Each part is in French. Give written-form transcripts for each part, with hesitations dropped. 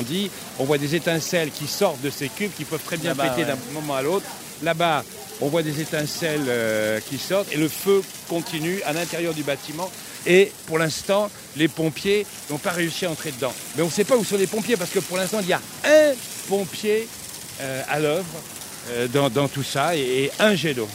l'incendie. On voit des étincelles qui sortent de ces cubes qui peuvent très bien péter d'un moment à l'autre. Là-bas, on voit des étincelles qui sortent et le feu continue à l'intérieur du bâtiment. Et pour l'instant, les pompiers n'ont pas réussi à entrer dedans. Mais on ne sait pas où sont les pompiers parce que pour l'instant, il y a un pompier à l'œuvre dans tout ça et un jet d'eau.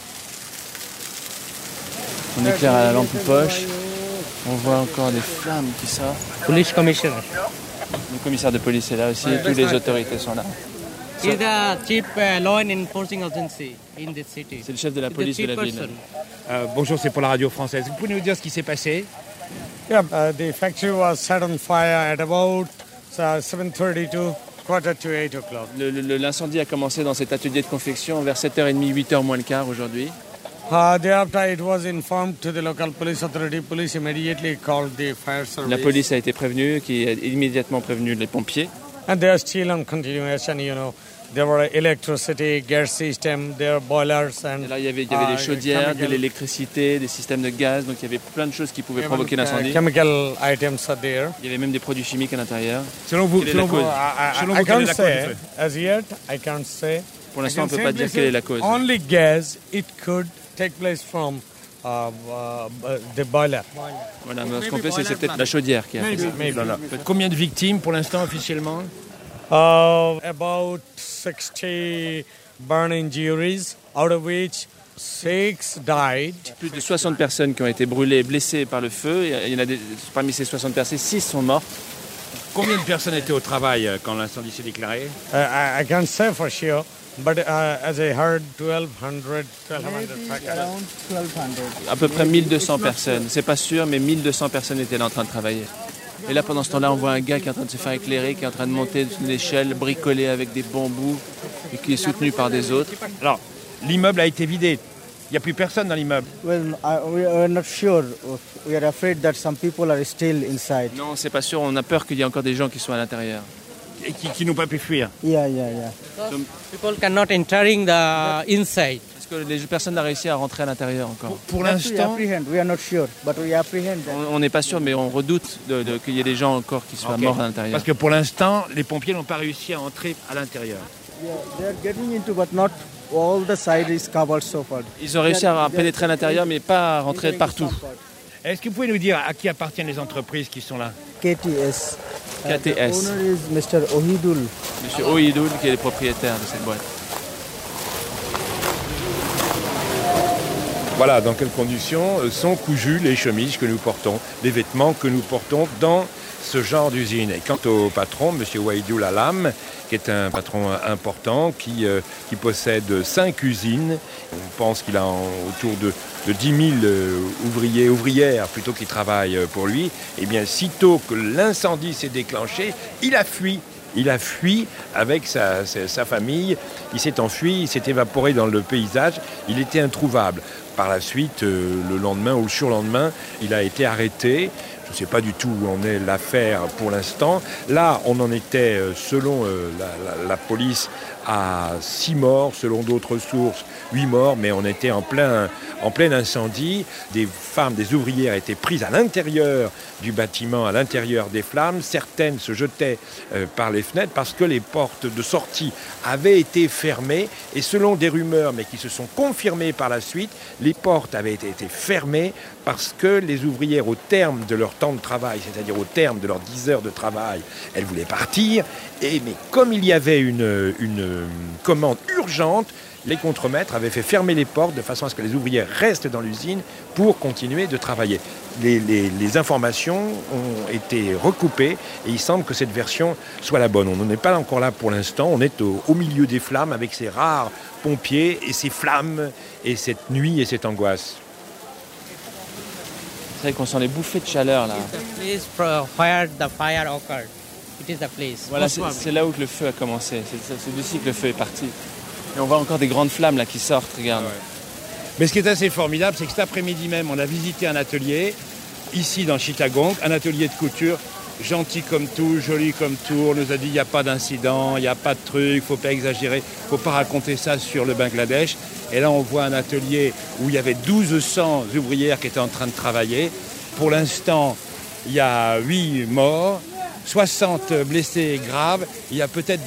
On éclaire à la lampe poche. On voit encore des flammes qui sortent. Police commissioner. Le commissaire de police est là aussi. Toutes les autorités sont là. He's the chief law and enforcing agency in this city. C'est le chef de la police de la ville. Bonjour, c'est pour la radio française. Vous pouvez nous dire ce qui s'est passé? Yeah, the factory was set on fire at about 7:30 to quarter to 8 o'clock. L'incendie a commencé dans cet atelier de confection vers 7h30, 8h moins le quart aujourd'hui. Thereafter, it was informed to the local police authority. Police immediately called the fire service. La police a été prévenue, qui a immédiatement prévenu les pompiers. And they are still on continuation, you know. There were electricity, gas system, there are boilers and... Et là, il y avait des chaudières, de l'électricité, des systèmes de gaz, donc il y avait plein de choses qui pouvaient provoquer l'incendie. Chemical items are there. Il y avait même des produits chimiques à l'intérieur. Selon vous, I can't say, as yet, I can't say. Pour l'instant, on ne peut pas dire quelle est la cause. Only gas, it could take place from the boiler. Voilà, mais ce qu'on peut, c'est peut-être la chaudière qui a fait ça. Combien de victimes pour l'instant officiellement? About 60 burn injuries, out of which 6 died. Plus de 60 personnes qui ont été brûlées, blessées par le feu. Il y en a parmi ces 60 personnes, 6 sont mortes. Combien de personnes étaient au travail quand l'incendie s'est déclaré? I can't say for sure, but as I heard, 1200 around 1200. À peu près 1200 personnes. C'est pas sûr, mais 1200 personnes étaient là en train de travailler. Et là, pendant ce temps-là, on voit un gars qui est en train de se faire éclairer, qui est en train de monter une échelle bricolée avec des bambous et qui est soutenu par des autres. Alors, l'immeuble a été vidé. Il n'y a plus personne dans l'immeuble. Well, we are not sure. We are afraid that some people are still inside. Non, c'est pas sûr. On a peur qu'il y ait encore des gens qui soient à l'intérieur. Et qui n'ont pas pu fuir. Yeah. People cannot entering the inside. Parce que les personnes n'ont réussi à rentrer à l'intérieur encore. Pour l'instant, we are not sure, but we apprehend that. On n'est pas sûr, mais on redoute qu'il y ait des gens encore qui soient morts à l'intérieur. Parce que pour l'instant, les pompiers n'ont pas réussi à entrer à l'intérieur. Yeah, they are getting into, but not all the side is covered so far. Ils ont réussi à pénétrer à l'intérieur, mais pas à rentrer partout. Est-ce que vous pouvez nous dire à qui appartiennent les entreprises qui sont là? KTS. KTS. The owner is Mr. Ohidul. Monsieur Ohidul, qui est le propriétaire de cette boîte. Voilà dans quelles conditions sont cousues les chemises que nous portons, les vêtements que nous portons dans ce genre d'usine. Et quant au patron, M. Wahidoul Alam, qui est un patron important, qui possède 5 usines, on pense qu'il a autour de 10 000 ouvriers, ouvrières plutôt qui travaillent pour lui, et bien sitôt que l'incendie s'est déclenché, il a fui. Il a fui avec sa famille, il s'est enfui, il s'est évaporé dans le paysage, il était introuvable. Par la suite, le lendemain ou le surlendemain, il a été arrêté. Je ne sais pas du tout où en est l'affaire pour l'instant. Là, on en était, selon la police, à 6 morts, selon d'autres sources, 8 morts, mais on était en plein incendie. Des femmes, des ouvrières étaient prises à l'intérieur du bâtiment, à l'intérieur des flammes. Certaines se jetaient par les fenêtres parce que les portes de sortie avaient été fermées. Et selon des rumeurs, mais qui se sont confirmées par la suite, les portes avaient été fermées parce que les ouvrières, au terme de leur temps de travail, c'est-à-dire au terme de leurs 10 heures de travail, elles voulaient partir. Mais comme il y avait une commande urgente, les contremaîtres avaient fait fermer les portes de façon à ce que les ouvrières restent dans l'usine pour continuer de travailler. Les informations ont été recoupées et il semble que cette version soit la bonne. On n'en est pas encore là pour l'instant. On est au milieu des flammes avec ces rares pompiers et ces flammes et cette nuit et cette angoisse. C'est vrai qu'on sent les bouffées de chaleur là. Voilà, c'est là où le feu a commencé. C'est d'ici que le feu est parti. Et on voit encore des grandes flammes là qui sortent, regarde. Ouais. Mais ce qui est assez formidable, c'est que cet après-midi même, on a visité un atelier, ici dans Chittagong, un atelier de couture, gentil comme tout, joli comme tout. On nous a dit, il n'y a pas d'incident, il n'y a pas de truc, il ne faut pas exagérer, il ne faut pas raconter ça sur le Bangladesh. Et là, on voit un atelier où il y avait 1200 ouvrières qui étaient en train de travailler. Pour l'instant, il y a 8 morts. 60 blessés graves. Il y a peut-être